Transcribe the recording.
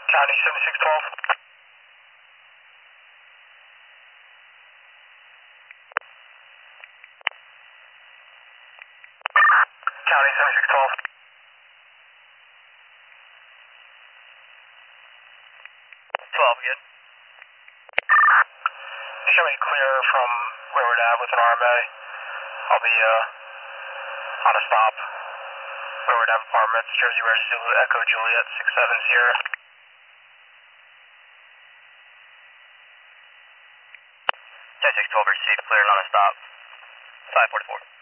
County 7612. County 7612. 12 again. Show me clear from Railroad Ave with an RMA. I'll be on a stop. Railroad Ave Apartments, Jersey Red Zulu Echo Juliet 670. Ten 612 received, clear and on a stop. 544.